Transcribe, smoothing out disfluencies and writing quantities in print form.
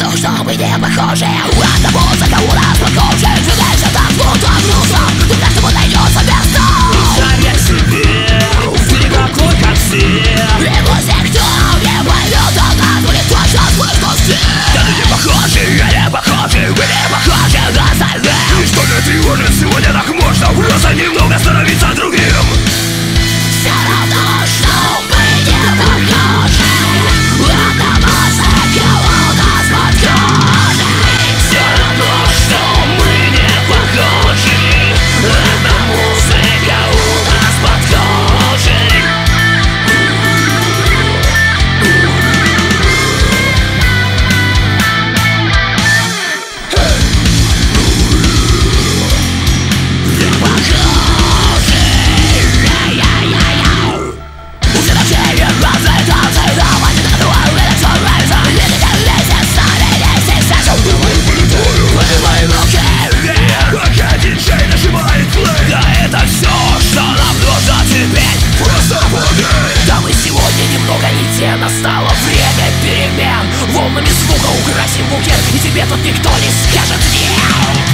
место, что мы не похожи. Эта музыка у нас похожа. Двигаешься так, будто в русло, но каждому найдется место. Шаря себе, ты такой, как все. И пусть никто не поймет, от нас будет точно слышно все. Да ты не похожи, я не похожи, вы не похожи на остальных. И что не тревожит, сегодня так можно просто немного становиться другим. Все равно, что мы не похожи. Эта музыка у нас под кожей. Все равно, что мы не похожи. Эта музыка у нас под кожей. Диджей нажимает плей. Да это все, что нам нужно теперь. Просто подай. Да мы сегодня немного не те. Настало время перемен. Волнами звука украсим букет. И тебе тут никто не скажет нет.